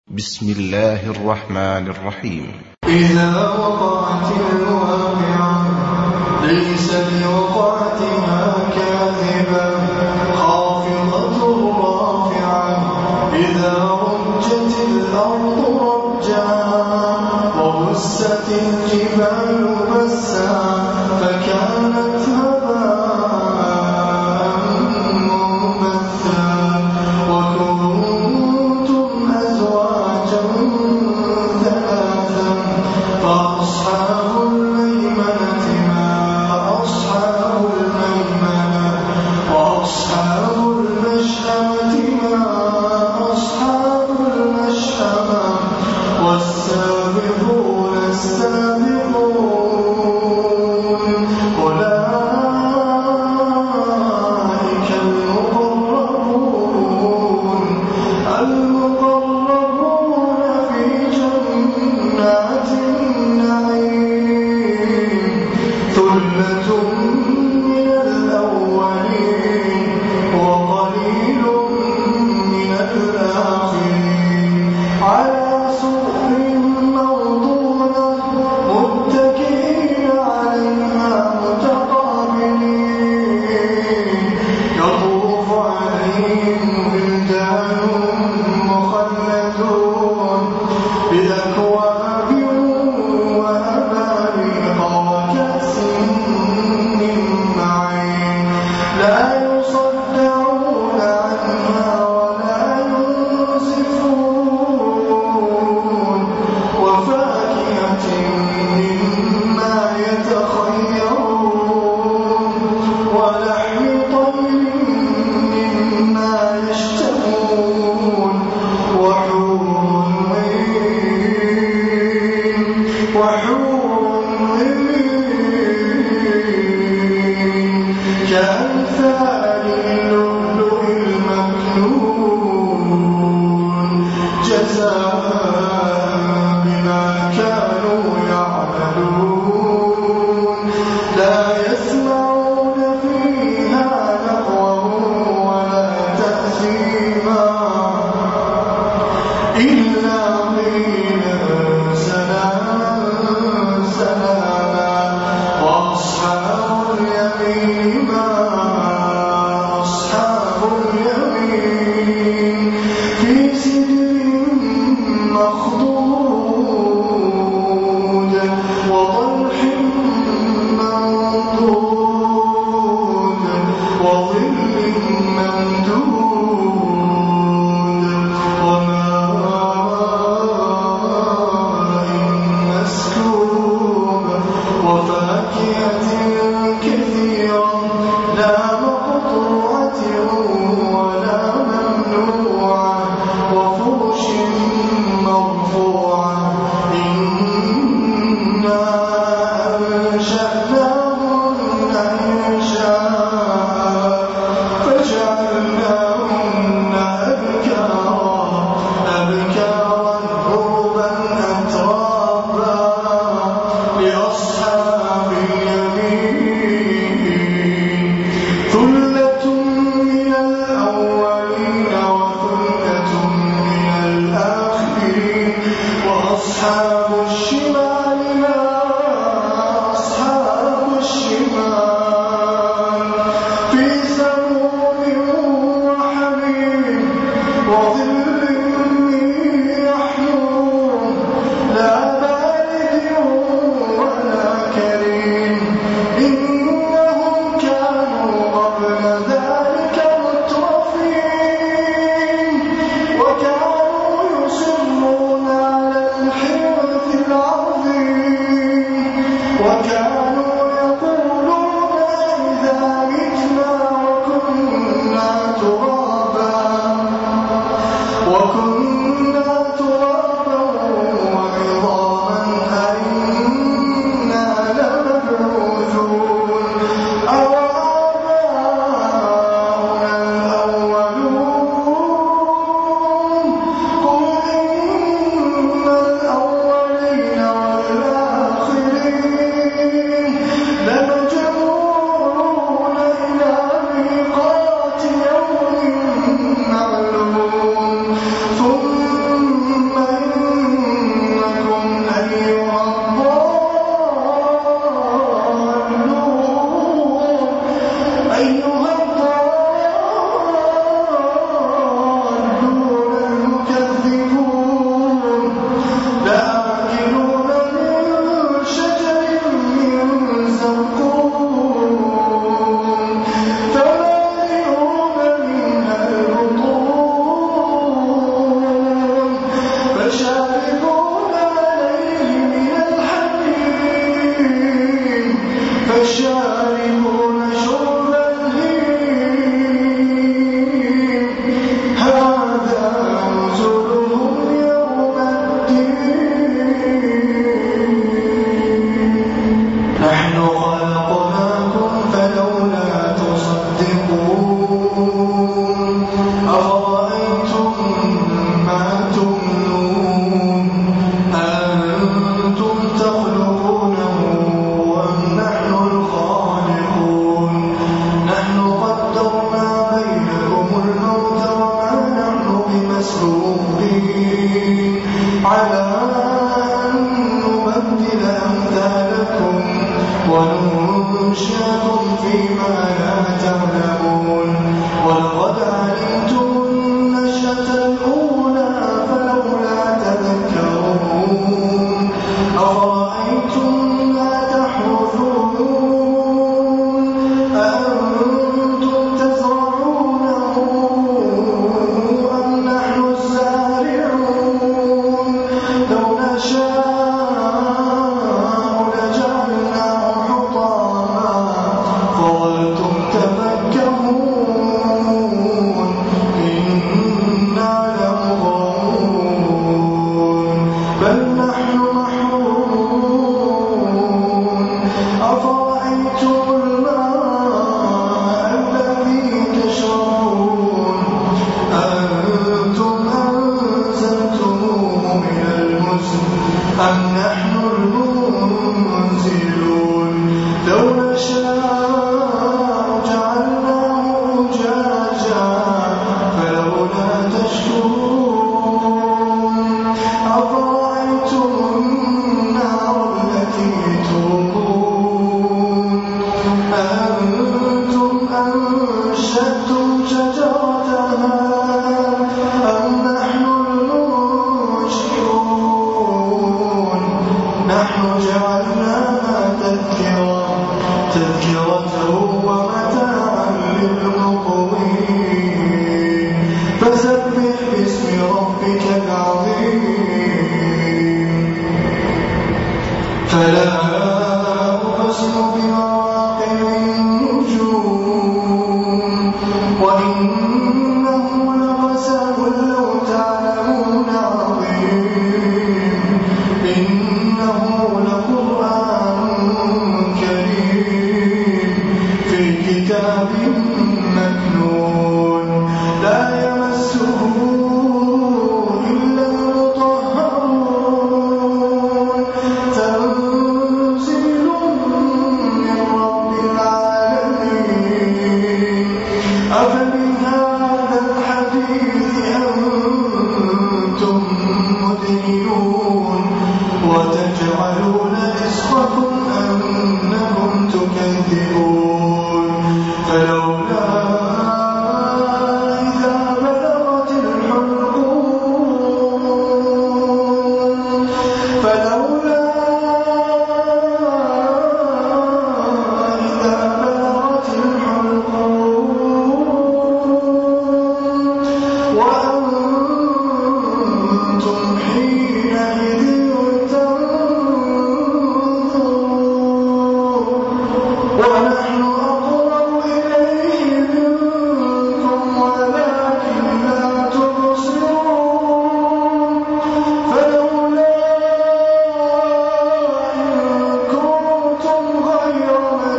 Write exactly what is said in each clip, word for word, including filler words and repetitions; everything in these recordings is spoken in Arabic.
بسم الله الرحمن الرحيم. إذا وقعت الواقعة ليس لوقعتها كاذبة خافضة رافعة إذا رجت الأرض رجا وبست الجبال بسا فكانت هباء منبثا وكنتم أزواجا ثلاثا فأصحاب الميمنة ما أصحاب الميمنة وأصحاب المشأمة ما أصحاب المشأمة والسابقون السابقون أولئك المقربون المقربون في جنات النعيم ثلة من الأولين وقليل من الآخرين على سرر موضونة متكئين عليها متقابلين يطوف عليهم ولدان مخلدون بأكواب وأباريق وكأس من معين لا يصدعون عنها ولا ينزفون وفاكهة مما يتخيرون ولحم طير مما يشتهون وحور عين وحور عين كأمثال اللؤلؤ المكنون جزاء بما كانوا يعملون لا يسمعون فيها لغوا ولا تأثيما إلا قيلا سلاما سلاما وأصحاب اليمين ما أصحاب اليمين في سدر مخضود وطلح منضود وظل ممدود وماء على أن نبدل أمثالكم وننشئكم فيما لا تعلمون ولقد علمتم النشأة الأولى فلولا تذكرون أفرأيتم ما تحرثون أأنتم تزرعونه أم نحن الزارعون لو نشاء لجعلناه حطاما فظلتم تفكهون إنا لمغرمون بل نحن محرومون أفرأيتم الماء الذي تشربون أأنتم أنزلتموه من المزن أم نحن المنزلون لو نشاء جعلناه أجاجا فلولا تشكرون أفرأيتم النار التي تورون أأنتم أنشأتم شجرتها أم نحن المنشئون نحن جعلناها تذكرة تذكرة ومتاعا للمقوين فسبح باسم ربك العظيم فلا أقسم بمواقع النجوم وإنه لقسم لو تعلمون عظيم إنه لقرآن كريم في كتاب مكنون لا يمسه إلا المطهرون تنزيل من رب العالمين أفبهذا الحديث أنتم مدهنون وتجعلون رزقكم أنكم تكذبون فلولا إذا بلغت الحلقوم فلولا إذا بلغت الحلقوم وأنتم حينئذ تنظرون ونحن أقرب إليه منكم ولكن لا تبصرون فلولا إن كنتم غير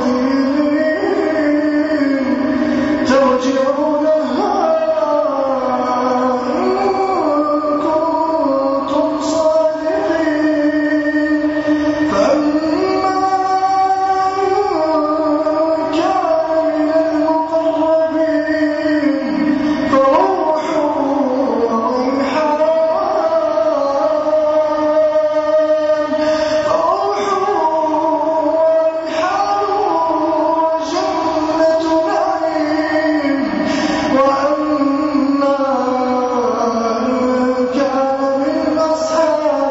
مدينين ترجعونها إن كنتم صادقين فأما إن كان من المقربين فروح وريحان فروح وريحان وجنة نعيم وأما إن كان من أصحاب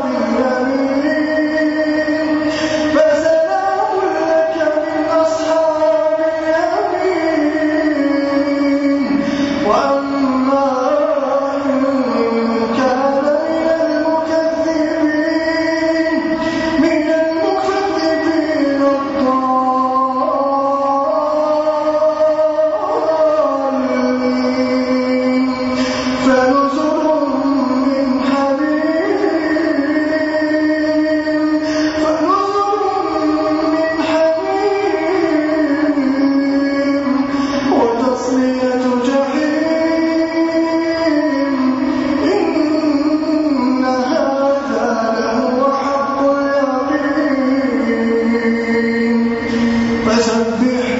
اليمين فسلام لك من أصحاب اليمين وأما إن كان من المكذبين من المكذبين الضالين فنزل من حميم فنزل من حميم وتصلية جحيم إن هذا لهو حق اليقين فسبح